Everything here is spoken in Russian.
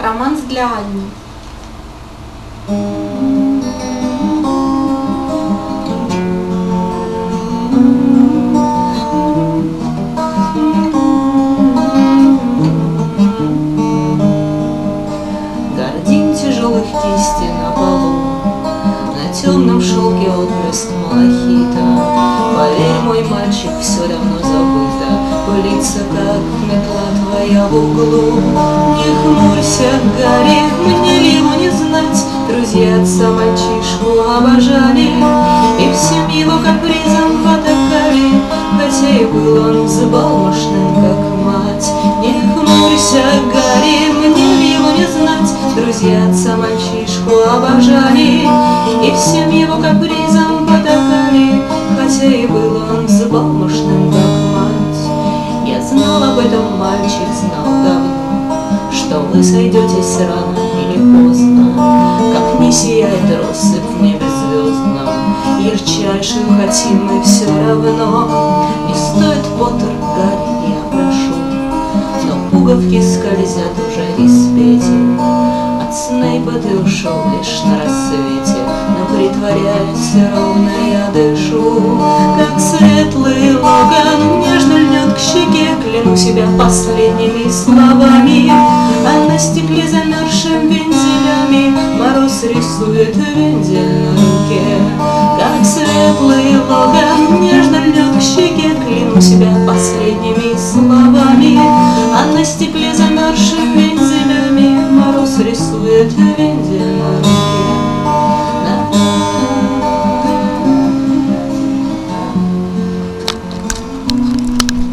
Романс для Анни. Гордин тяжелых кисти на полу, на темном шелке отблеск малахита. Поверь, мой мальчик, все давно забыто, пылится, как метла твоя в углу. Не хмурься, Гарри, мне ли его не знать? Друзья отца мальчишку обожали, и всем его капризом потакали, хотя и был он взбалмошным, как мать. Не хмурься, Гарри, мне ли его не знать? Друзья отца мальчишку обожали, и всем его капризом потакали, хотя и был он взбалмошным, как мать. Я знал об этом, мальчик знал давно, что вы сойдетесь рано или поздно, как не сияет россыпь в небе звездном, ярчайшую хотим мы все равно. Не стоит, Поттер, Гарри, я прошу, но пуговки скользят уже из петель. От Снейпа ты ушел лишь на рассвете, но притворяюсь, ровно я дышу. Как светлый локон нежно льнет к щеке, кляну себя последними словами, а на стекле замерзшим вензелями мороз рисует вензель на руке. Как светлый локон нежно льнет к щеке, кляну себя последними